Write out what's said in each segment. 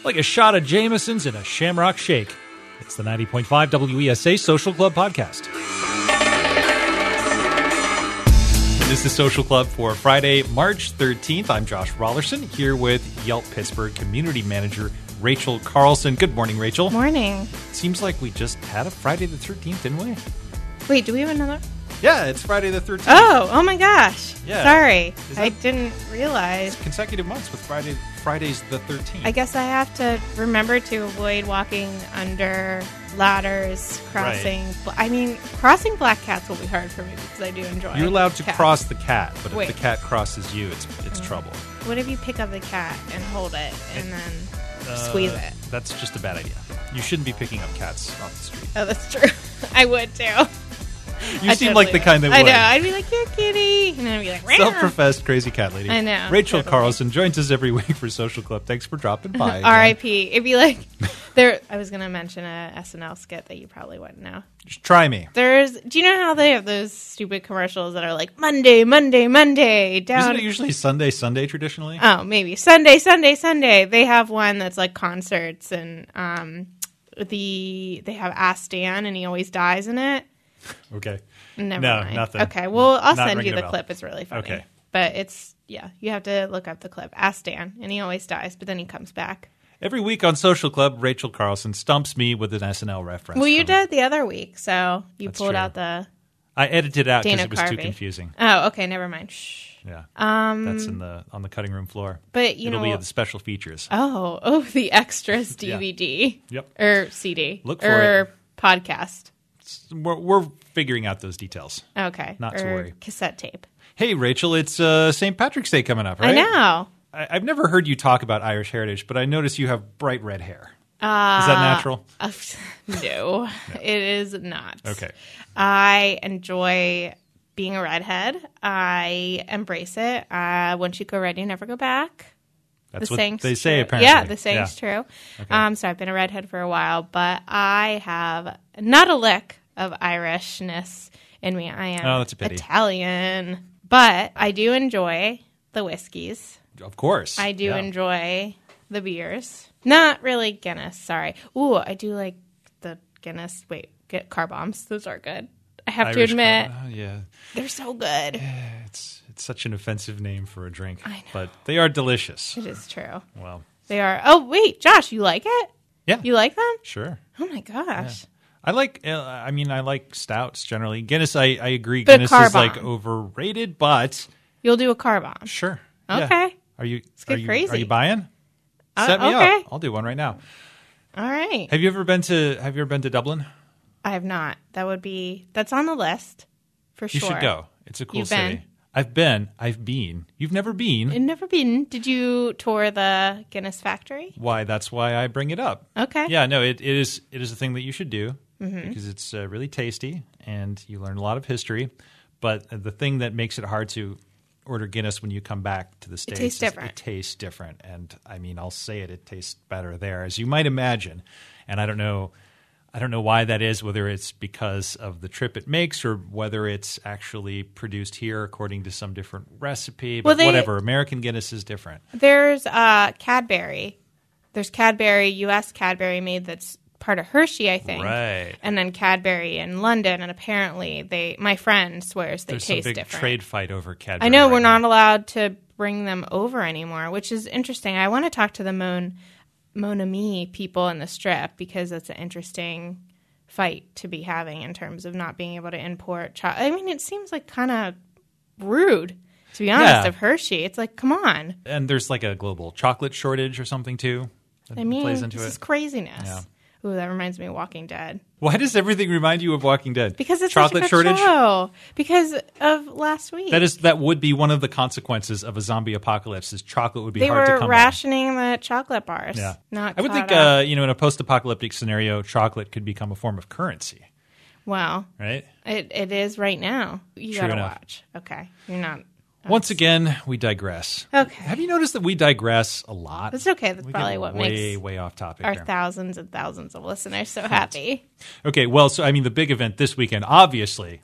like a shot of Jameson's and a Shamrock Shake. It's the 90.5 WESA Social Club podcast. This is Social Club for Friday, March 13th. I'm Josh Rollerson here with Yelp Pittsburgh Community Manager Rachel Carlson. Good morning, Rachel. Morning. Seems like we just had a Friday the 13th, didn't we? Wait, do we have another? Yeah, it's Friday the 13th. Oh my gosh. Yeah. Sorry. I didn't realize. Consecutive months with Fridays the 13th. I guess I have to remember to avoid walking under ladders, crossing. Right. Crossing black cats will be hard for me because I do enjoy You're allowed to cats. cross the cat, but Wait. if the cat crosses you, it's trouble. What if you pick up the cat and hold it and then squeeze it? That's just a bad idea. You shouldn't be picking up cats off the street. Oh, that's true. I would too. You seem like the kind that would. I know. I'd be like, "Here, kitty," and then I'd be like, "Rah." Self-professed crazy cat lady. I know, Rachel totally. Carlson joins us every week for Social Club. Thanks for dropping by. R.I.P. It'd be like there. I was going to mention a SNL skit that you probably wouldn't know. Just try me. Do you know how they have those stupid commercials that are like Monday, Monday, Monday down? Isn't it usually Sunday traditionally? Oh, maybe Sunday, Sunday, Sunday. They have one that's like concerts, and they have Ask Dan, and he always dies in it. Okay. Never No, mind. nothing. Okay, well, I'll Not send you ringing a the bell. clip. It's really funny. Okay. But you have to look up the clip. Ask Dan, and he always dies, but then he comes back. Every week on Social Club, Rachel Carlson stumps me with an SNL reference. Well, you did the other week, so you That's pulled true. out the I edited it out because Dana it was too Carvey. confusing. Oh, okay, never mind. Shh. Yeah. That's on the cutting room floor. But It'll be at the special features. Oh, the extras Yeah. DVD. Yep. Or CD. Look for or podcast. We're figuring out those details. Okay. Not or to worry. Cassette tape. Hey, Rachel, it's St. Patrick's Day coming up, right? I know. I've never heard you talk about Irish heritage, but I notice you have bright red hair. Is that natural? No, it is not. Okay. I enjoy being a redhead. I embrace it. Once you go red, you never go back. That's The what saying's they say, true. apparently. Yeah, the saying's true. Okay. So I've been a redhead for a while, but I have not a lick of Irishness in me. I am Oh, that's a pity. Italian, but I do enjoy the whiskeys. Of course. I do Yeah. enjoy the beers. Not really Guinness, sorry. Ooh, I do like the Guinness. Wait, get car bombs. Those are good. I have to Irish admit, yeah. they're so good. It's such an offensive name for a drink. I know. But they are delicious. It is true. Well, They are. Oh, wait, Josh, you like it? yeah. You like them? Sure. Oh my gosh. I like stouts generally. Guinness, I agree. But Guinness car is like bomb. overrated, but You'll do a car bomb. sure. Yeah. Okay. Are you? get Are crazy. you buying? Set me okay. up. I'll do one right now. All right. Have you ever been to Dublin? I have not. That's on the list for You sure. should go. It's a cool You've city. been? I've been. You've never been. I've never been. Did you tour the Guinness factory? Why? That's why I bring it up. Okay. Yeah, no, it is a thing that you should do because it's really tasty and you learn a lot of history. But the thing that makes it hard to order Guinness when you come back to the States tastes is different. It tastes different. And I'll say it tastes better there, as you might imagine. And I don't know why that is, whether it's because of the trip it makes or whether it's actually produced here according to some different recipe. But Well, whatever, American Guinness is different. There's Cadbury. There's Cadbury, U.S. Cadbury made that's part of Hershey, I think. Right. And then Cadbury in London, and apparently my friend swears they There's some taste big different. trade fight over Cadbury. I know right we're now. not allowed to bring them over anymore, which is interesting. I want to talk to the Mon Ami people in the Strip because it's an interesting fight to be having in terms of not being able to import it seems like kind of rude, to be honest, Yeah. of Hershey. It's like, come on. And there's like a global chocolate shortage or something too. That plays into this it. is craziness. Yeah. Ooh, that reminds me of Walking Dead. Why does everything remind you of Walking Dead? Because it's chocolate such a good shortage. show. Because of last week. That would be one of the consequences of a zombie apocalypse. Is chocolate would be they hard to were come rationing the chocolate bars. by. Yeah, Not I would think caught up. in a post-apocalyptic scenario, chocolate could become a form of currency, Well, right? it is right now. You True gotta enough. watch. Okay. You're not. Once again, we digress. Okay. Have you noticed that we digress a lot? That's okay. That's We probably get what way, makes way off topic our here. thousands and thousands of listeners so happy. Okay, well, so the big event this weekend, obviously,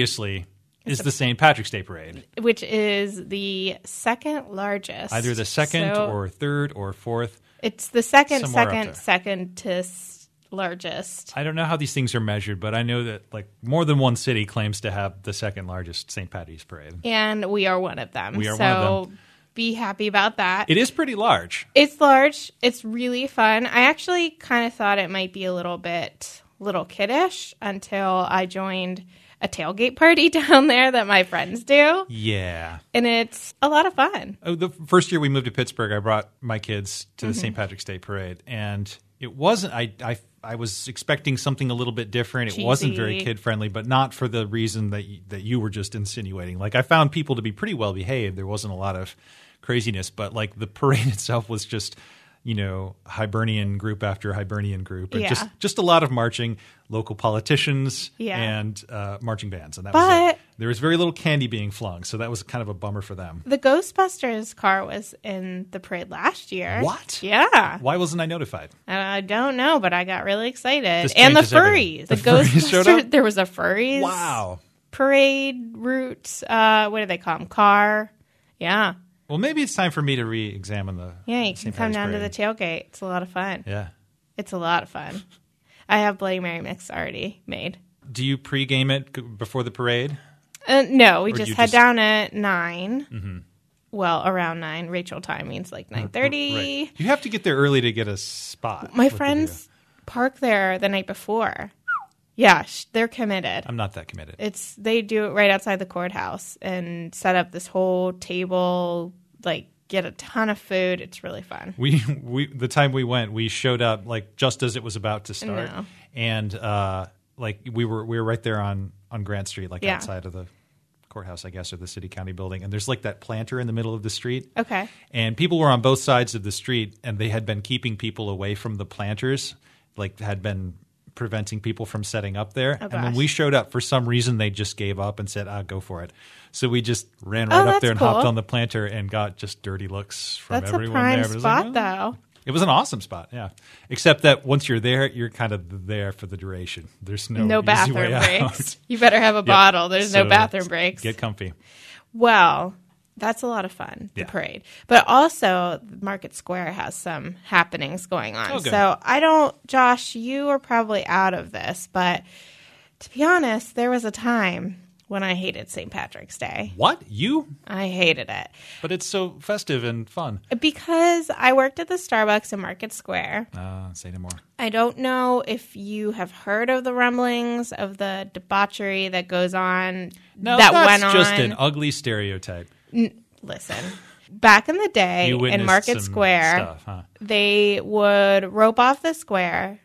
is the St. Patrick's Day Parade. Which is the second largest. Either the second So or third or fourth. It's the second Somewhere up there. to largest. I don't know how these things are measured, but I know that like more than one city claims to have the second largest St. Patty's Parade. And we are one of them. We are so one of them. Be happy about that. It is pretty large. It's large. It's really fun. I actually kind of thought it might be a little kiddish until I joined a tailgate party down there that my friends do. Yeah. And it's a lot of fun. Oh, the first year we moved to Pittsburgh, I brought my kids to the St. Patrick's Day Parade, and it wasn't. I was expecting something a little bit different. It Cheesy. wasn't very kid friendly, but not for the reason that you were just insinuating. Like I found people to be pretty well behaved. There wasn't a lot of craziness, but like the parade itself was just, Hibernian group after Hibernian group, and Yeah. just a lot of marching, local politicians, Yeah. and marching bands, and that was it. There was very little candy being flung, so that was kind of a bummer for them. The Ghostbusters car was in the parade last year. What? Yeah. Why wasn't I notified? I don't know, but I got really excited. This And the changes everything. furries. The furries showed up? There was a furries Wow. parade route. What do they call them? Car. Yeah. Well, maybe it's time for me to re-examine the Yeah, you can St. come Patty's down to Parade. the tailgate. It's a lot of fun. Yeah. It's a lot of fun. I have Bloody Mary mix already made. Do you pre-game it before the parade? No, we Or just you head just- down at 9. Mm-hmm. Well, around 9. Rachel time means like 9:30. Right. You have to get there early to get a spot. My What to friends do. park there the night before. Yeah, they're committed. I'm not that committed. They do it right outside the courthouse and set up this whole table, like get a ton of food. It's really fun. We the time we went, we showed up like just as it was about to start, No. and like we were right there on Grant Street, like Yeah. outside of the courthouse, I guess, or the city county building. And there's like that planter in the middle of the street. Okay. And people were on both sides of the street, and they had been keeping people away from the planters, like had been preventing people from setting up there. Oh, and when gosh. we showed up, for some reason, they just gave up and said, go for it. So we just ran right up that's there and cool. hopped on the planter and got just dirty looks from That's a everyone prime there. But it was spot, like, though. It was an awesome spot, yeah. Except that once you're there, you're kind of there for the duration. There's no easy bathroom way breaks. out. You better have a Yep. bottle. There's So no bathroom breaks. Get comfy. Well, that's a lot of fun, the Yeah. parade. But also, Market Square has some happenings going on. Oh, good. So Josh, you are probably out of this, but to be honest, there was a time when I hated St. Patrick's Day. What? You? I hated it. But it's so festive and fun. Because I worked at the Starbucks in Market Square. Say no more. I don't know if you have heard of the rumblings of the debauchery that goes on. No, that that's went on. just an ugly stereotype. Listen, back in the day You witnessed in Market some Square, stuff, huh? they would rope off the square,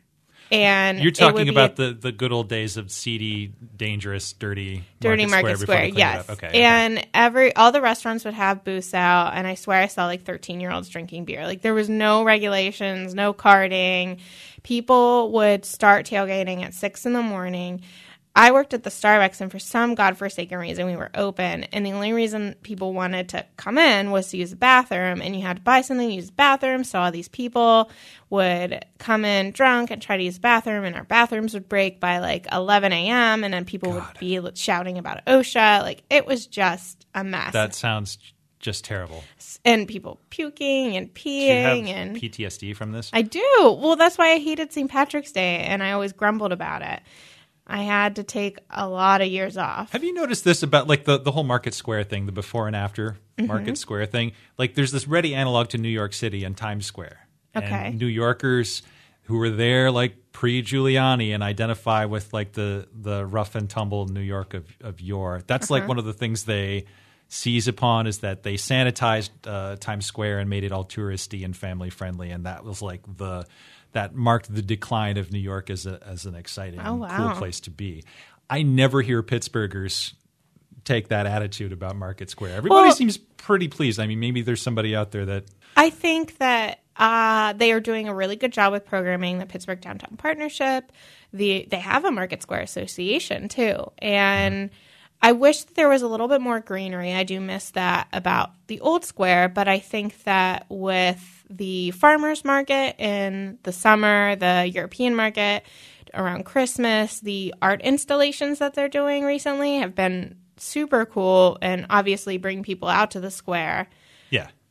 and You're it would talking be about the good old days of seedy, dangerous, dirty Market before Square. they cleaned it Yes, up. Okay, and all the restaurants would have booths out, and I swear I saw like 13-year-olds drinking beer. Like there was no regulations, no carding. People would start tailgating at 6 a.m. I worked at the Starbucks, and for some godforsaken reason, we were open. And the only reason people wanted to come in was to use the bathroom, and you had to buy something to use the bathroom. So all these people would come in drunk and try to use the bathroom, and our bathrooms would break by like 11 a.m., and then people would be shouting about OSHA. Like it was just a mess. That sounds just terrible. And people puking and Do you peeing. have And PTSD from this? I do. Well, that's why I hated St. Patrick's Day, and I always grumbled about it. I had to take a lot of years off. Have you noticed this about like the whole Market Square thing, the before and after Market Square thing? Like there's this ready analog to New York City and Times Square. Okay. And New Yorkers who were there like pre-Giuliani and identify with like the rough and tumble New York of yore. That's like one of the things they seize upon is that they sanitized Times Square and made it all touristy and family friendly, and that was like that marked the decline of New York as an exciting and cool place to be. I never hear Pittsburghers take that attitude about Market Square. Everybody seems pretty pleased. I mean, maybe there's somebody out there that I think that they are doing a really good job with programming. The Pittsburgh Downtown Partnership, they have a Market Square Association too, and I wish that there was a little bit more greenery. I do miss that about the old square, but I think that with the farmers market in the summer, the European market around Christmas, the art installations that they're doing recently have been super cool and obviously bring people out to the square. yeah.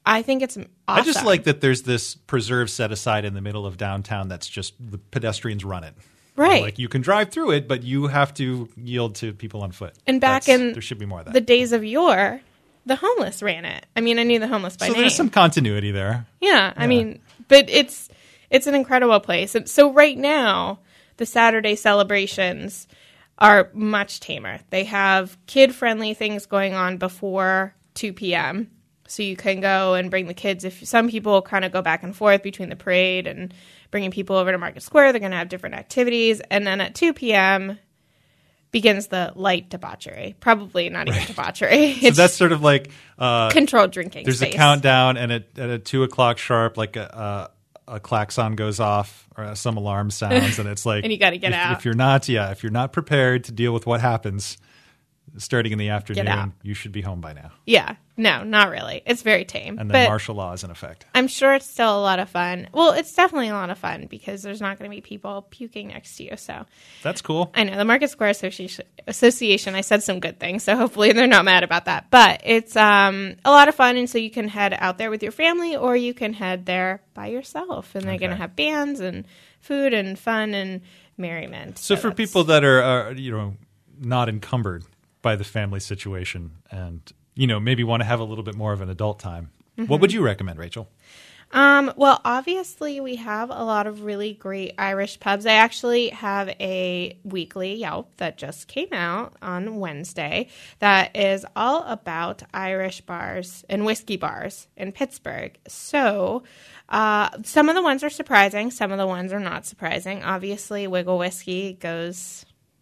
I think it's awesome. I just like that there's this preserve set aside in the middle of downtown that's just the pedestrians run it. Right. Like you can drive through it, but you have to yield to people on foot. And back there should be more of that. the days of yore, the homeless ran it. I mean, I knew the homeless by name. So there's some continuity there. Yeah, I mean, but it's an incredible place. And so right now, the Saturday celebrations are much tamer. They have kid-friendly things going on before 2 p.m., so you can go and bring the kids. If some people kind of go back and forth between the parade and bringing people over to Market Square, they're going to have different activities. And then at 2 p.m. begins the light debauchery. Probably not even debauchery. So that's sort of like controlled drinking. There's space. a countdown, and at a 2 o'clock sharp, like a klaxon goes off or some alarm sounds, and it's like, and you got to get out. If you're not prepared to deal with what happens starting in the afternoon, you should be home by now. Yeah. No, not really. It's very tame. And then martial law is in effect. I'm sure it's still a lot of fun. Well, it's definitely a lot of fun because there's not going to be people puking next to you. So that's cool. I know the Market Square Association. I said some good things, so hopefully they're not mad about that. But it's a lot of fun, and so you can head out there with your family, or you can head there by yourself. And they're going to have bands and food and fun and merriment. So for people that are not encumbered by the family situation and maybe want to have a little bit more of an adult time, what would you recommend, Rachel? Well, obviously we have a lot of really great Irish pubs. I actually have a weekly Yelp that just came out on Wednesday that is all about Irish bars and whiskey bars in Pittsburgh. So some of the ones are surprising. Some of the ones are not surprising. Obviously, Wiggle Whiskey goes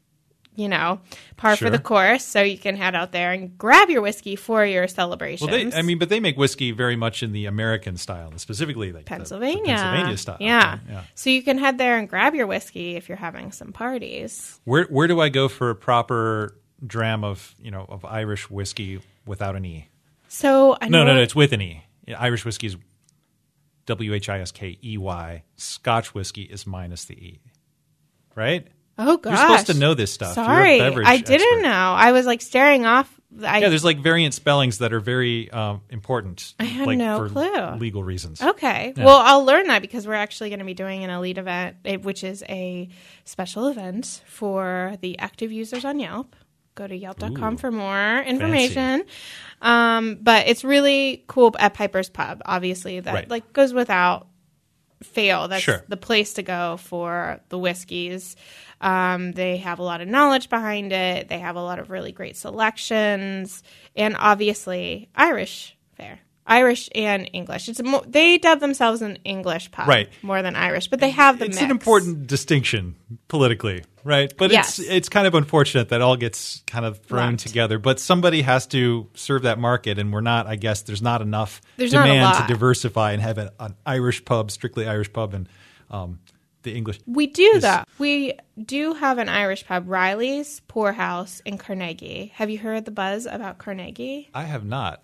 par for the course, so you can head out there and grab your whiskey for your celebrations. Well, but they make whiskey very much in the American style, specifically like Pennsylvania. The Pennsylvania style. Yeah. So you can head there and grab your whiskey if you're having some parties. Where do I go for a proper dram of Irish whiskey without an E? So I know No, it's with an E. Irish whiskey is WHISKEY. Scotch whiskey is minus the E. Right? Oh, gosh. You're supposed to know this stuff. Sorry. You're a beverage I didn't expert. know. I was staring off. There's variant spellings that are very important. I had for clue. Legal reasons. Okay. Yeah. Well, I'll learn that because we're actually going to be doing an elite event, which is a special event for the active users on Yelp. Go to yelp.com for more information. But it's really cool at Piper's Pub. Obviously, that goes without fail. That's the place to go for the whiskeys. They have a lot of knowledge behind it. They have a lot of really great selections, and obviously Irish fare, Irish and English. They dub themselves an English pub more than Irish, but they have the mix. It's an important distinction politically, right? But it's kind of unfortunate that all gets kind of thrown together. But somebody has to serve that market, and there's not enough demand to diversify and have an Irish pub, strictly Irish pub, and the English. We do, though. We do have an Irish pub, Riley's Poorhouse in Carnegie. Have you heard the buzz about Carnegie? I have not.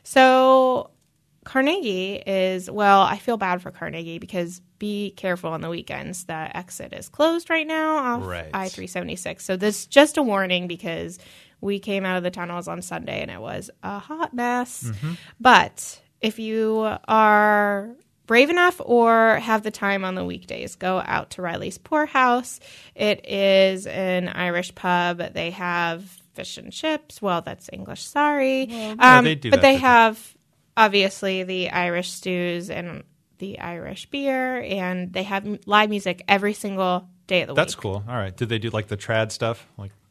So Carnegie is, I feel bad for Carnegie because be careful on the weekends. The exit is closed right now off I-376. So this is just a warning because we came out of the tunnels on Sunday and it was a hot mess. Mm-hmm. But if you are brave enough or have the time on the weekdays, go out to Riley's Poorhouse. It is an Irish pub. They have fish and chips. Well, that's English, sorry. They do but they have, obviously, the Irish stews and the Irish beer, and they have live music every single day of the week. That's cool. All right. Did they do the trad stuff?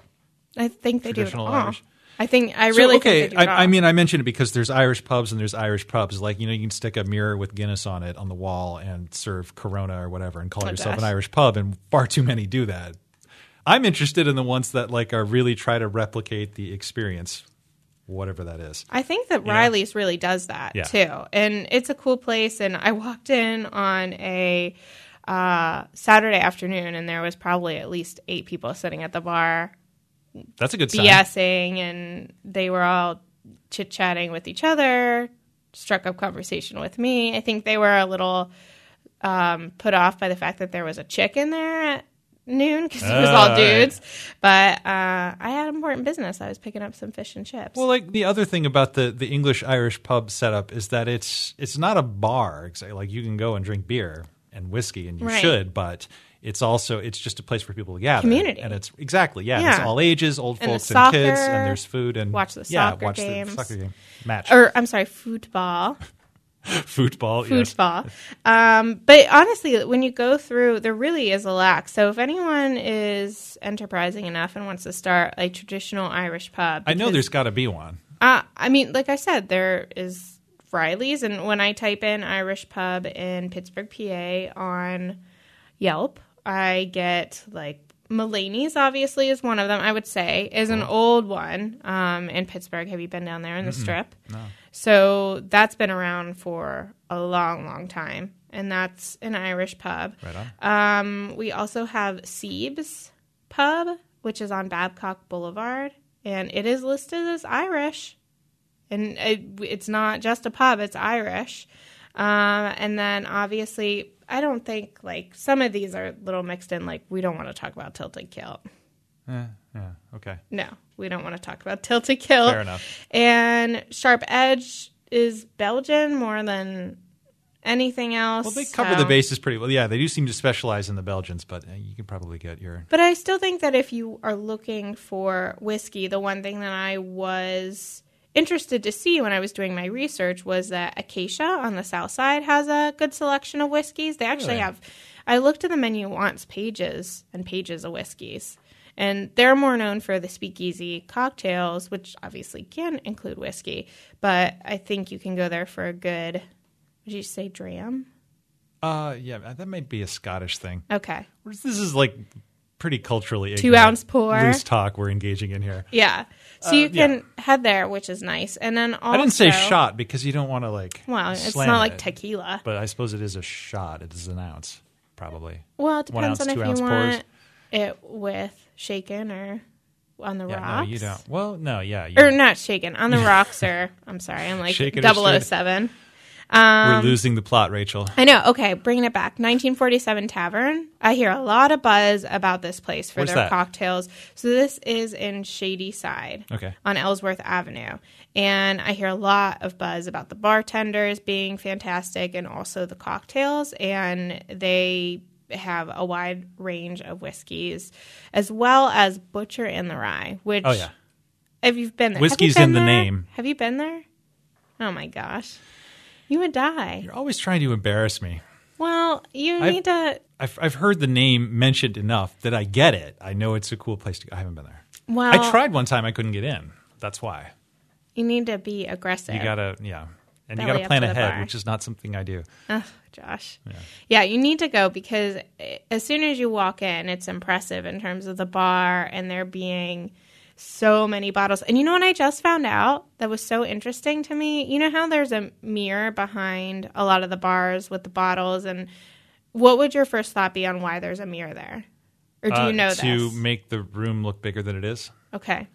I think they do it traditional all. Irish? I think I think they do it all. I mentioned it because there's Irish pubs and there's Irish pubs. You can stick a mirror with Guinness on it on the wall and serve Corona or whatever and call yourself an Irish pub, and far too many do that. I'm interested in the ones that are really try to replicate the experience, whatever that is. I think that Riley's really does that too, and it's a cool place. And I walked in on a Saturday afternoon, and there was probably at least 8 people sitting at the bar. That's a good sign. BSing, and they were all chit-chatting with each other, struck up conversation with me. I think they were a little put off by the fact that there was a chick in there at noon because it was all dudes. But I had important business. I was picking up some fish and chips. Well, like the other thing about the English-Irish pub setup is that it's not a bar. Like you can go and drink beer and whiskey, and you should, but it's just a place for people to gather. Community. And it's it's all ages, old and folks and kids, and there's food and watch the soccer games. The soccer game match. Or I'm sorry, football. Football. But honestly, when you go through, there really is a lack. So if anyone is enterprising enough and wants to start a traditional Irish pub, I know there's got to be one. I mean, like I said, there is Riley's, and when I type in Irish pub in Pittsburgh, PA on Yelp, I get like Mulaney's. Obviously, is one of them. I would say is an old one in Pittsburgh. Have you been down there in the Strip? No. So that's been around for a long, long time, and that's an Irish pub. Right on. We also have Seeb's Pub, which is on Babcock Boulevard, and it is listed as Irish, and it's not just a pub; it's Irish. And then obviously, I don't think like some of these are a little mixed in. Like we don't want to talk about Tilted Kilt. Yeah, okay. No, we don't want to talk about Tilted Kilt. Fair enough. And Sharp Edge is Belgian more than anything else. Well, they cover the bases pretty well. Yeah, they do seem to specialize in the Belgians, but you can probably get your... But I still think that if you are looking for whiskey, the one thing that I was interested to see when I was doing my research was that Acacia on the south side has a good selection of whiskeys. They actually have... I looked at the menu once, pages and pages of whiskeys. And they're more known for the speakeasy cocktails, which obviously can include whiskey. But I think you can go there for a good, would you say dram? Yeah, that might be a Scottish thing. Okay. This is like pretty culturally 2 ounce pour. Loose talk we're engaging in here. Yeah. So you can head there, which is nice. And then also... I didn't say shot because you don't want to like it's not like tequila. But I suppose it is a shot. It is an ounce, probably. Well, it depends on if you want pours. It with shaken or on the rocks. No, you don't. Well, no, yeah. Or not shaken. On the rocks or, I'm sorry, I'm like 007. We're losing the plot, Rachel. I know. Okay, bringing it back. 1947 Tavern. I hear a lot of buzz about this place for their cocktails. So this is in Shady Side on Ellsworth Avenue. And I hear a lot of buzz about the bartenders being fantastic and also the cocktails. And they have a wide range of whiskeys as well as Butcher in the Rye, which if you've been there. Whiskey's in the name. Have you been there? Oh my gosh. You would die. You're always trying to embarrass me. Well, you need to... I've heard the name mentioned enough that I get it. I know it's a cool place to go. I haven't been there. Well, I tried one time. I couldn't get in. That's why. You need to be aggressive. You got to, And you got to plan ahead, which is not something I do. Oh, Josh. Yeah, you need to go because as soon as you walk in, it's impressive in terms of the bar and there being so many bottles. And you know what I just found out that was so interesting to me? You know how there's a mirror behind a lot of the bars with the bottles? And what would your first thought be on why there's a mirror there? Or do you know this? To make the room look bigger than it is. Okay.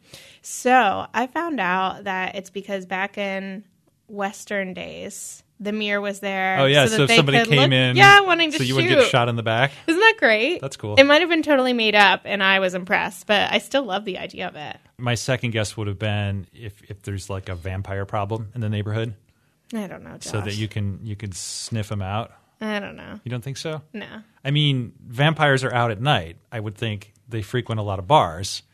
So I found out that it's because back in Western days, the mirror was there. Oh, yeah. So if somebody came in. Yeah, wanting to shoot. So you wouldn't get shot in the back. Isn't that great? That's cool. It might have been totally made up, and I was impressed, but I still love the idea of it. My second guess would have been if there's like a vampire problem in the neighborhood. I don't know, Josh. So that you can sniff them out. I don't know. You don't think so? No. I mean, vampires are out at night. I would think they frequent a lot of bars.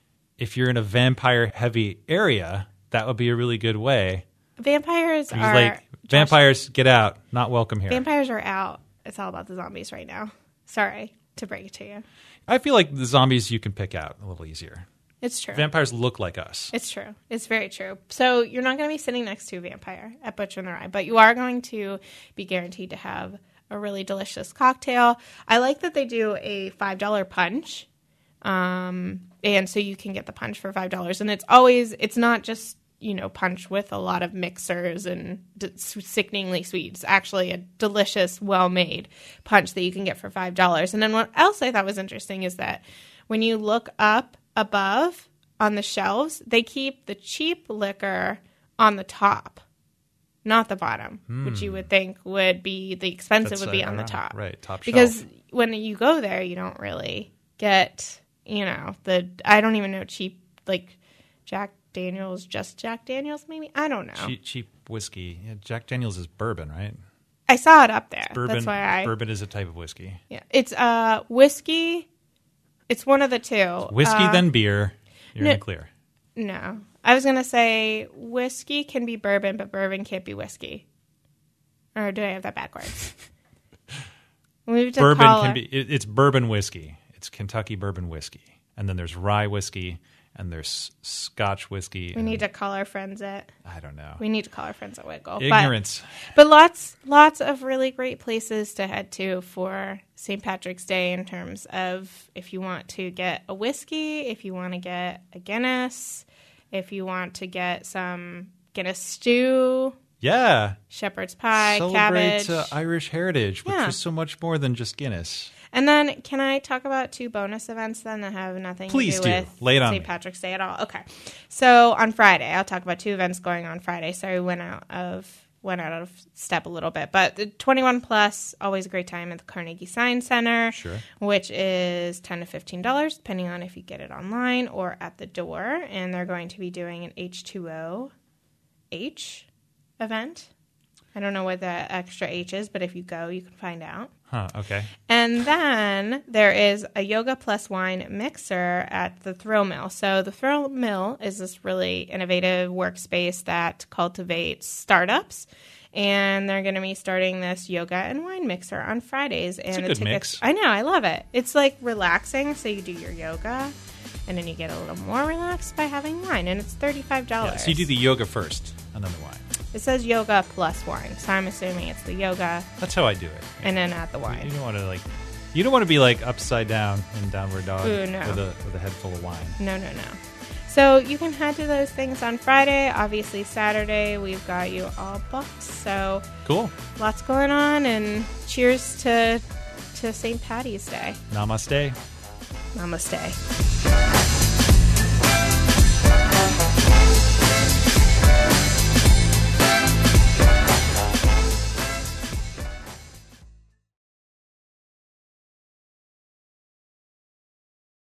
If you're in a vampire-heavy area, that would be a really good way. Vampires are... Like, vampires, get out. Not welcome here. Vampires are out. It's all about the zombies right now. Sorry to break it to you. I feel like the zombies you can pick out a little easier. It's true. Vampires look like us. It's true. It's very true. So you're not going to be sitting next to a vampire at Butcher in the Rye, but you are going to be guaranteed to have a really delicious cocktail. I like that they do a $5 punch. And so you can get the punch for $5. And it's not just, punch with a lot of mixers and sickeningly sweet. It's actually a delicious, well-made punch that you can get for $5. And then what else I thought was interesting is that when you look up above on the shelves, they keep the cheap liquor on the top, not the bottom, which you would think would be the expensive would be on the top. Right, top shelf. Because when you go there, you don't really get, I don't even know, cheap, like Jack Daniels, just Jack Daniels, maybe? I don't know. Cheap whiskey. Yeah, Jack Daniels is bourbon, right? I saw it up there. Bourbon, That's why bourbon is a type of whiskey. Yeah, it's whiskey. It's one of the two. Whiskey, then beer. You're in the clear. No. I was going to say whiskey can be bourbon, but bourbon can't be whiskey. Or did I have that backwards? Bourbon can be. It's bourbon whiskey. It's Kentucky bourbon whiskey. And then there's rye whiskey, and there's Scotch whiskey. We need to call our friends at... I don't know. We need to call our friends at Wiggle. Ignorance. But lots of really great places to head to for St. Patrick's Day in terms of if you want to get a whiskey, if you want to get a Guinness, if you want to get some Guinness stew. Yeah. Shepherd's pie, cabbage. Celebrate Irish heritage, which is so much more than just Guinness. And then can I talk about 2 bonus events then that have nothing to do with St. Patrick's Day at all? Okay. So on Friday, I'll talk about 2 events going on Friday. Sorry, went out of step a little bit. But the 21 plus, always a great time at the Carnegie Science Center, which is $10 to $15, depending on if you get it online or at the door. And they're going to be doing an H2O event. I don't know what the extra H is, but if you go, you can find out. Huh, okay. And then there is a yoga plus wine mixer at the Thrill Mill. So the Thrill Mill is this really innovative workspace that cultivates startups. And they're going to be starting this yoga and wine mixer on Fridays. And it's a good mix. I know, I love it. It's like relaxing. So you do your yoga, and then you get a little more relaxed by having wine. And it's $35. Yeah, so you do the yoga first, and then the wine. It says yoga plus wine, so I'm assuming it's the yoga. That's how I do it. And then add the wine. You don't want to be like upside down in downward dog Ooh, no. with a head full of wine. No. So you can head to those things on Friday. Obviously, Saturday we've got you all booked. So cool. Lots going on, and cheers to St. Patty's Day. Namaste. Namaste.